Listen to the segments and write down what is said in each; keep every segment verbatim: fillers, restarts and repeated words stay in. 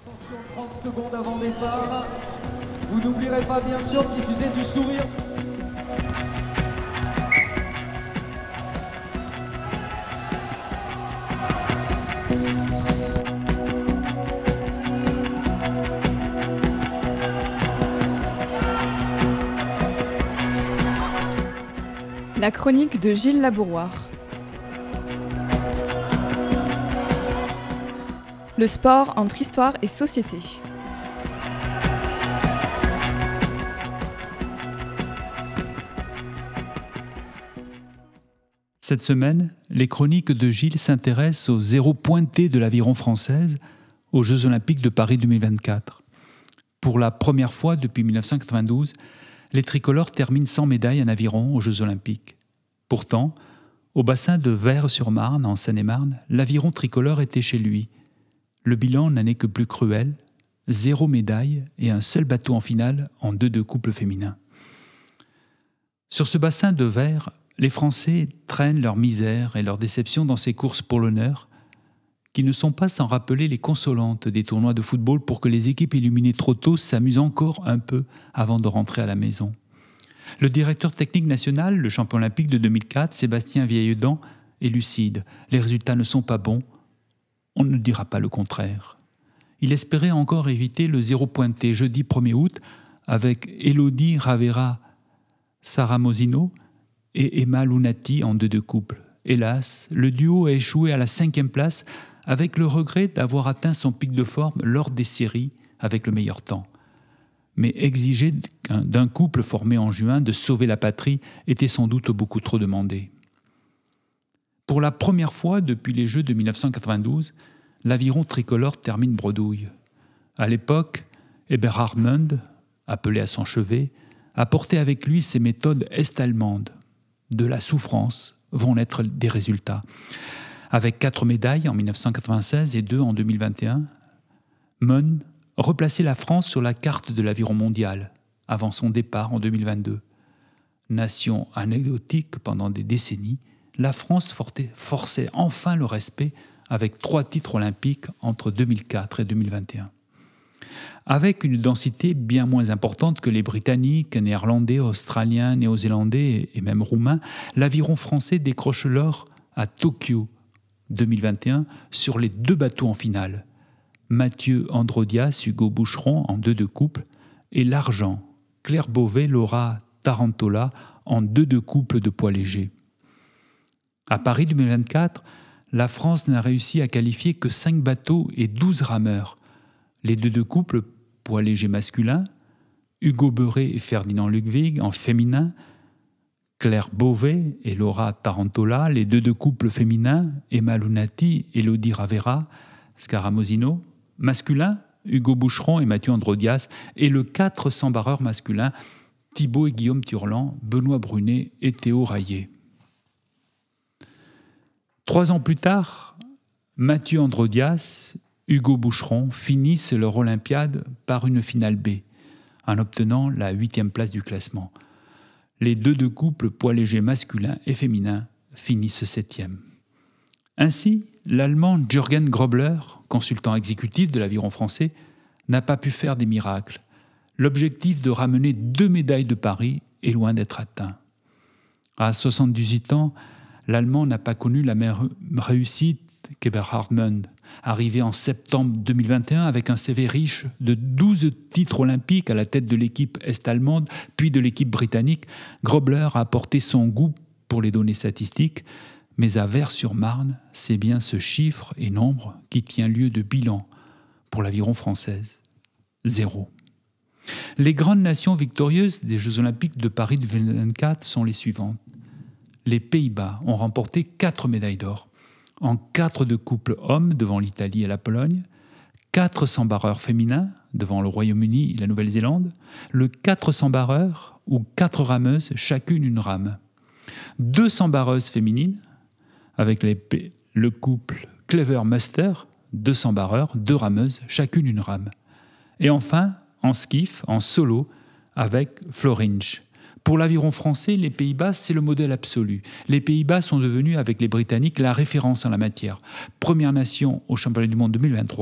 Attention, trente secondes avant départ. Vous n'oublierez pas bien sûr de diffuser du sourire. La chronique de Gilles Labouroire. Le sport entre histoire et société. Cette semaine, les chroniques de Gilles s'intéressent aux zéros pointés de l'aviron française aux Jeux Olympiques de Paris deux mille vingt-quatre. Pour la première fois depuis dix-neuf cent quatre-vingt-douze, les tricolores terminent sans médaille en aviron aux Jeux Olympiques. Pourtant, au bassin de Vaires-sur-Marne, en Seine-et-Marne, l'aviron tricolore était chez lui. Le bilan n'en est que plus cruel, zéro médaille et un seul bateau en finale en deux-deux couples féminins. Sur ce bassin de Vaires, les Français traînent leur misère et leur déception dans ces courses pour l'honneur, qui ne sont pas sans rappeler les consolantes des tournois de football pour que les équipes éliminées trop tôt s'amusent encore un peu avant de rentrer à la maison. Le directeur technique national, le champion olympique de deux mille quatre, Sébastien Vieilledan, est lucide. Les résultats ne sont pas bons. On ne dira pas le contraire. Il espérait encore éviter le zéro pointé jeudi premier août avec Elodie Ravera Saramosino et Emma Lunati en deux-deux couples. Hélas, le duo a échoué à la cinquième place avec le regret d'avoir atteint son pic de forme lors des séries avec le meilleur temps. Mais exiger d'un couple formé en juin de sauver la patrie était sans doute beaucoup trop demandé. Pour la première fois depuis les Jeux de dix-neuf cent quatre-vingt-douze, l'aviron tricolore termine bredouille. À l'époque, Eberhard Mund, appelé à son chevet, a porté avec lui ses méthodes est-allemandes. De la souffrance vont naître des résultats. Avec quatre médailles en dix-neuf cent quatre-vingt-seize et deux en deux mille vingt et un, Mund replaçait la France sur la carte de l'aviron mondial avant son départ en deux mille vingt-deux. Nation anecdotique pendant des décennies, la France forçait enfin le respect avec trois titres olympiques entre deux mille quatre et deux mille vingt et un. Avec une densité bien moins importante que les Britanniques, Néerlandais, Australiens, Néo-Zélandais et même Roumains, l'aviron français décroche l'or à Tokyo deux mille vingt et un sur les deux bateaux en finale. Mathieu Androdias, Hugo Boucheron en deux-deux couples et l'argent, Claire Beauvais, Laura Tarantola en deux-deux couples de poids légers. À Paris deux mille vingt-quatre, la France n'a réussi à qualifier que cinq bateaux et douze rameurs. Les deux-deux couples poids légers masculins, Hugo Beuret et Ferdinand Ludwig en féminin, Claire Beauvais et Laura Tarantola, les deux-deux couples féminins, Emma Lunati et Elodie Ravera Scaramosino, masculin, Hugo Boucheron et Mathieu Androdias, et le quatre cents barreurs masculins, Thibaut et Guillaume Turlan, Benoît Brunet et Théo Raillet. Trois ans plus tard, Mathieu Androdias, Hugo Boucheron finissent leur Olympiade par une finale B, en obtenant la huitième place du classement. Les deux-deux couples poids légers masculins et féminins finissent septième. Ainsi, l'Allemand Jürgen Grobler, consultant exécutif de l'aviron français, n'a pas pu faire des miracles. L'objectif de ramener deux médailles de Paris est loin d'être atteint. À soixante-dix-huit ans, l'Allemand n'a pas connu la même réussite qu'Eberhard Mund. Arrivé en septembre deux mille vingt et un avec un C V riche de douze titres olympiques à la tête de l'équipe est-allemande puis de l'équipe britannique, Grobler a apporté son goût pour les données statistiques, mais à Vaires-sur-Marne, c'est bien ce chiffre et nombre qui tient lieu de bilan pour l'aviron française. Zéro. Les grandes nations victorieuses des Jeux Olympiques de Paris deux mille vingt-quatre sont les suivantes. Les Pays-Bas ont remporté quatre médailles d'or, en quatre de couples hommes devant l'Italie et la Pologne, quatre cents barreurs féminins devant le Royaume-Uni et la Nouvelle-Zélande, le quatre cents barreurs ou quatre rameuses, chacune une rame, deux cents barreuses féminines avec les, le couple Clever-Muster, deux cents barreurs, deux rameuses, chacune une rame. Et enfin, en skiff, en solo, avec Floringe. Pour l'aviron français, les Pays-Bas, c'est le modèle absolu. Les Pays-Bas sont devenus, avec les Britanniques, la référence en la matière. Première nation au championnat du monde deux mille vingt-trois,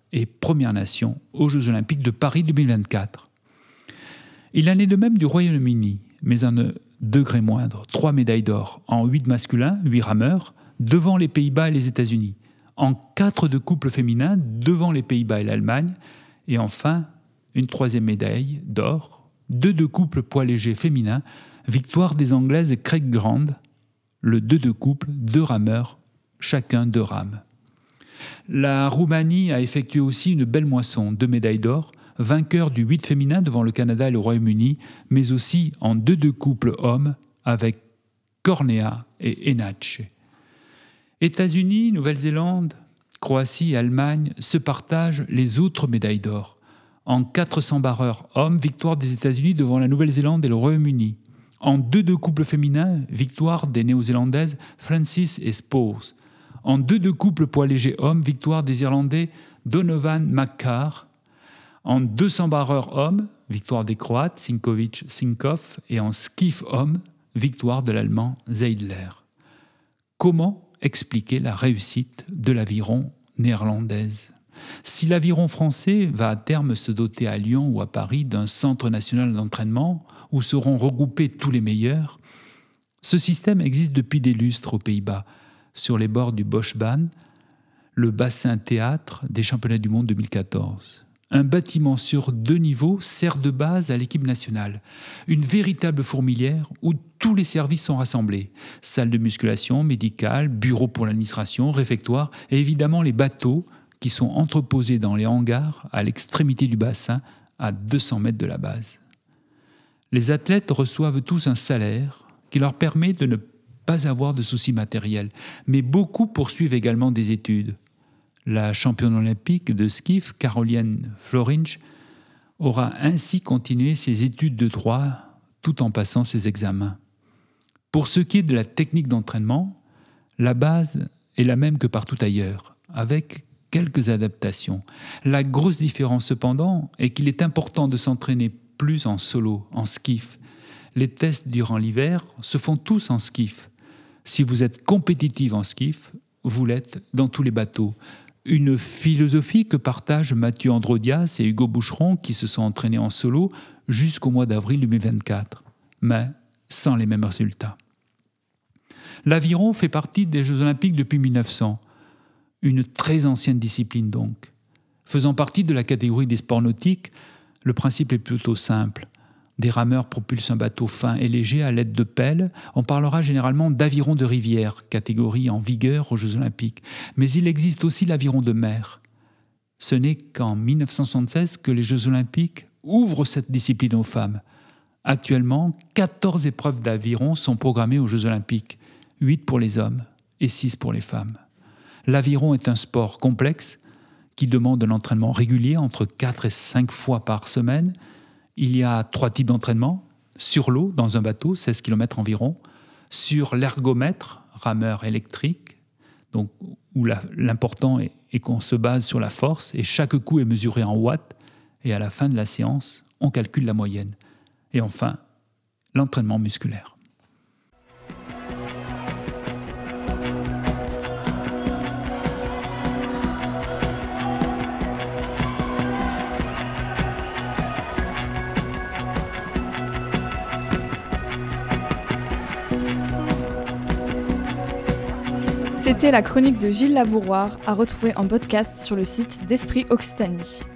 et Première Nation aux Jeux Olympiques de Paris deux mille vingt-quatre. Il en est de même du Royaume-Uni, mais à un degré moindre. Trois médailles d'or en huit masculins, huit rameurs, devant les Pays-Bas et les États-Unis. En quatre de couple féminin, devant les Pays-Bas et l'Allemagne. Et enfin, une troisième médaille d'or, deux de couple poids léger féminin, victoire des Anglaises Craig Grant, le deux de couple, deux rameurs, chacun deux rames. La Roumanie a effectué aussi une belle moisson, deux médailles d'or, vainqueur du huit féminin devant le Canada et le Royaume-Uni, mais aussi en deux de couple hommes avec Cornea et Enache. États-Unis, Nouvelle-Zélande, Croatie et Allemagne se partagent les autres médailles d'or. En quatre cents barreurs hommes, victoire des États-Unis devant la Nouvelle-Zélande et le Royaume-Uni. En deux de couple féminin, victoire des Néo-Zélandaises Francis et Spose. En deux de couple poids léger hommes, victoire des Irlandais Donovan McCarr. En deux cents barreurs hommes, victoire des Croates Sinkovic-Sinkov. Et en skiff hommes, victoire de l'Allemand Zeidler. Comment expliquer la réussite de l'aviron néerlandaise ? Si l'aviron français va à terme se doter à Lyon ou à Paris d'un centre national d'entraînement où seront regroupés tous les meilleurs, ce système existe depuis des lustres aux Pays-Bas, sur les bords du Boschbahn, le bassin théâtre des championnats du monde deux mille quatorze. Un bâtiment sur deux niveaux sert de base à l'équipe nationale. Une véritable fourmilière où tous les services sont rassemblés. Salle de musculation, médicale, bureau pour l'administration, réfectoire et évidemment les bateaux qui sont entreposés dans les hangars à l'extrémité du bassin à deux cents mètres de la base. Les athlètes reçoivent tous un salaire qui leur permet de ne pas avoir de soucis matériels, mais beaucoup poursuivent également des études. La championne olympique de skiff, Caroline Floringe, aura ainsi continué ses études de droit tout en passant ses examens. Pour ce qui est de la technique d'entraînement, la base est la même que partout ailleurs, avec quelques adaptations. La grosse différence cependant est qu'il est important de s'entraîner plus en solo, en skiff. Les tests durant l'hiver se font tous en skiff. Si vous êtes compétitif en skiff, vous l'êtes dans tous les bateaux. Une philosophie que partagent Mathieu Androdias et Hugo Boucheron qui se sont entraînés en solo jusqu'au mois d'avril deux mille vingt-quatre, mais sans les mêmes résultats. L'aviron fait partie des Jeux Olympiques depuis mille neuf cents, une très ancienne discipline donc. Faisant partie de la catégorie des sports nautiques, le principe est plutôt simple. Des rameurs propulsent un bateau fin et léger à l'aide de pelles. On parlera généralement d'aviron de rivière, catégorie en vigueur aux Jeux Olympiques. Mais il existe aussi l'aviron de mer. Ce n'est qu'en mille neuf cent soixante-seize que les Jeux Olympiques ouvrent cette discipline aux femmes. Actuellement, quatorze épreuves d'aviron sont programmées aux Jeux Olympiques, huit pour les hommes et six pour les femmes. L'aviron est un sport complexe qui demande un entraînement régulier entre quatre et cinq fois par semaine. Il y a trois types d'entraînement. Sur l'eau, dans un bateau, seize kilomètres environ. Sur l'ergomètre, rameur électrique, donc, où la, l'important est, est qu'on se base sur la force et chaque coup est mesuré en watts. Et à la fin de la séance, on calcule la moyenne. Et enfin, l'entraînement musculaire. C'était la chronique de Gilles Labouroir, à retrouver en podcast sur le site d'Esprit Occitanie.